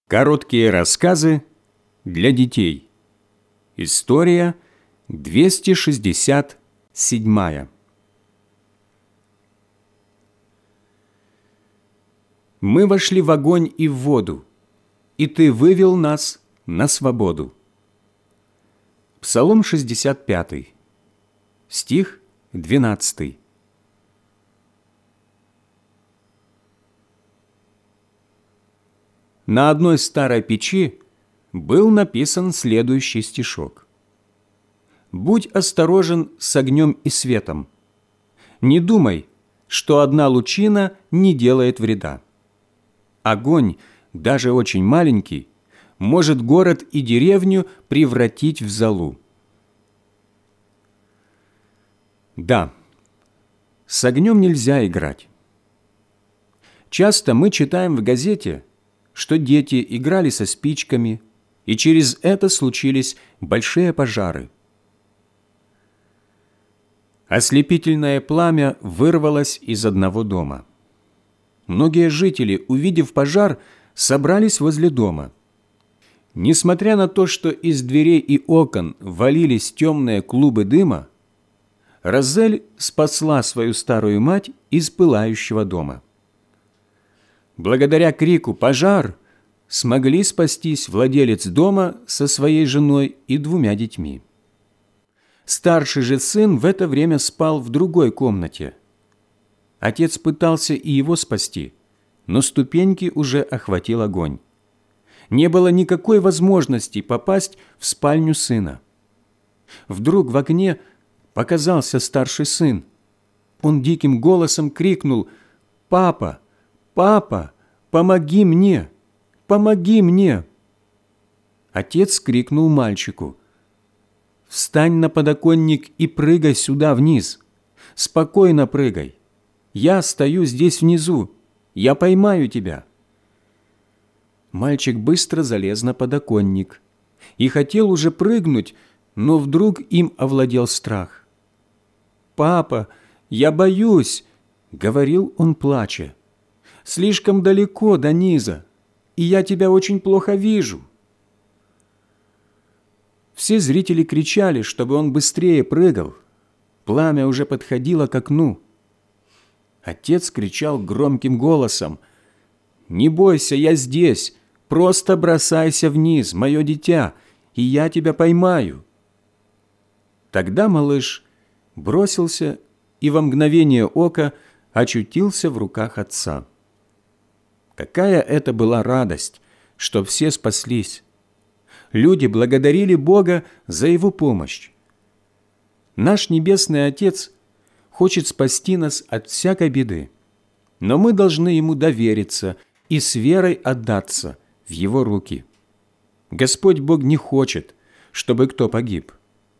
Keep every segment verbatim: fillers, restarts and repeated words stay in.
Короткие рассказы для детей. История двести шестьдесят седьмая. Мы вошли в огонь и в воду, и Ты вывел нас на свободу. Псалом шестьдесят пятый, стих двенадцатый. На одной старой печи был написан следующий стишок. «Будь осторожен с огнем и светом. Не думай, что одна лучина не делает вреда. Огонь, даже очень маленький, может город и деревню превратить в золу». Да, с огнем нельзя играть. Часто мы читаем в газете, что дети играли со спичками, и через это случились большие пожары. Ослепительное пламя вырвалось из одного дома. Многие жители, увидев пожар, собрались возле дома. Несмотря на то, что из дверей и окон валились темные клубы дыма, Розель спасла свою старую мать из пылающего дома. Благодаря крику «Пожар!» смогли спастись владелец дома со своей женой и двумя детьми. Старший же сын в это время спал в другой комнате. Отец пытался и его спасти, но ступеньки уже охватил огонь. Не было никакой возможности попасть в спальню сына. Вдруг в окне показался старший сын. Он диким голосом крикнул: «Папа! Папа! Помоги мне! Помоги мне!» Отец крикнул мальчику: «Встань на подоконник и прыгай сюда вниз! Спокойно прыгай! Я стою здесь внизу! Я поймаю тебя!» Мальчик быстро залез на подоконник и хотел уже прыгнуть, но вдруг им овладел страх. «Папа, я боюсь!» — говорил он, плача. «Слишком далеко до низа, и я тебя очень плохо вижу». Все зрители кричали, чтобы он быстрее прыгал. Пламя уже подходило к окну. Отец кричал громким голосом: «Не бойся, я здесь! Просто бросайся вниз, мое дитя, и я тебя поймаю». Тогда малыш бросился и во мгновение ока очутился в руках отца. Какая это была радость, что все спаслись! Люди благодарили Бога за Его помощь. Наш Небесный Отец хочет спасти нас от всякой беды, но мы должны Ему довериться и с верой отдаться в Его руки. Господь Бог не хочет, чтобы кто погиб.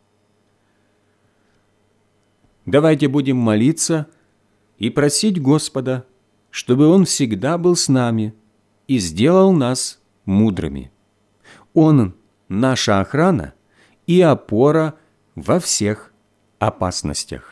Давайте будем молиться и просить Господа, чтобы Он всегда был с нами и сделал нас мудрыми. Он – наша охрана и опора во всех опасностях.